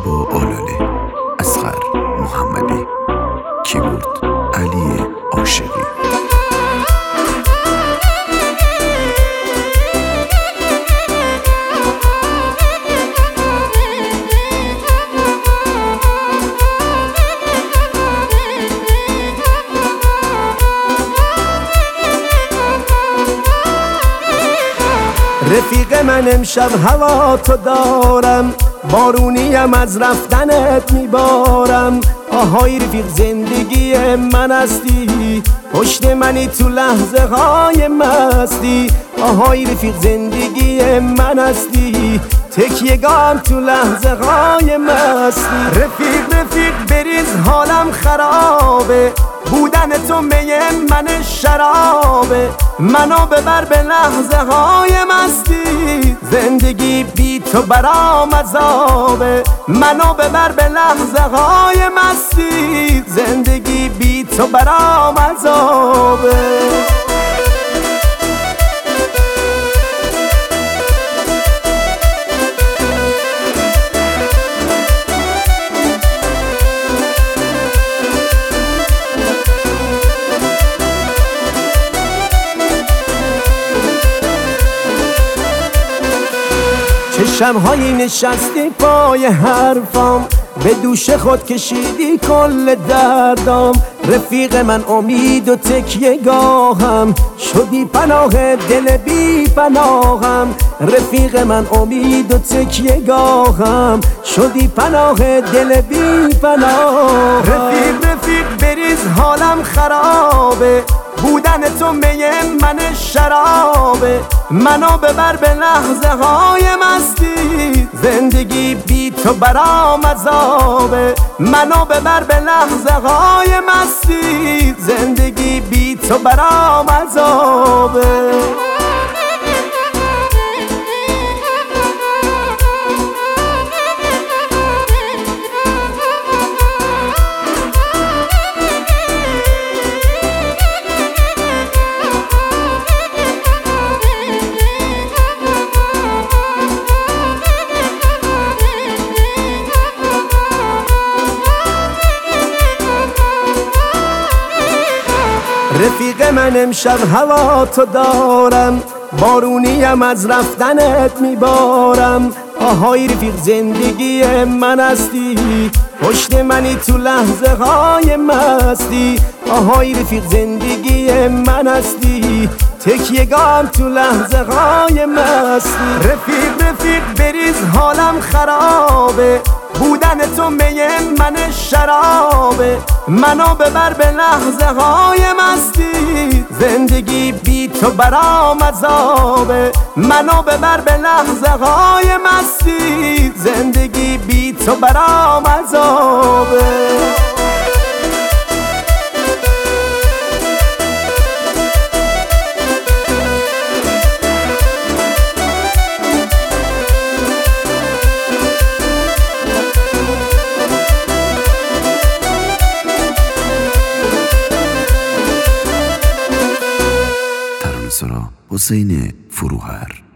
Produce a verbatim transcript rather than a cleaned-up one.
و آلاله، اصغر محمدی، کیبورد علی عاشقی. رفیق من امشب هوا تو دارم، بارونیم از رفتنت میبارم. آهای رفیق زندگی من هستی، پشت منی تو لحظه های مستی. آهای رفیق زندگی من هستی، تکیه‌گاهم تو لحظه های مستی. رفیق رفیق بریز حالم خرابه، بودن تو می من شرابه. منو ببر به لحظه های مستی، زندگی بی تو برام عذابه. منو ببر به لحظه های مستی، زندگی بی تو برام عذابه. شب‌هایی نشستی پای حرفام، به دوش خود کشیدی کل دردام. رفیق من امید و تکیه گاهم، شدی پناه دل بی پناهم. رفیق من امید و تکیه گاهم، شدی پناه دل بی پناهم. رفیق رفیق بریز حالم خرابه، بودن تو می من شرابه. منو ببر به لحظه های مستی، زندگی بی تو برام عذابه. منو ببر به لحظه های مستی، زندگی بی تو برام عذابه. رفیق من امشب هوا تو دارم، بارونیم از رفتنت میبارم. آهای رفیق زندگی من هستی، پشت منی تو لحظه های مستی. آهای رفیق زندگی من هستی، تکیه‌گاهم تو لحظه های مستی. رفیق رفیق بریز حالم خرابه، بودن تو می من شرابه. منو ببر به لحظه های مستی، زندگی بی تو برام عذابه. منو ببر به لحظه های مستی، زندگی بی تو برام عذابه. حسین فروهر.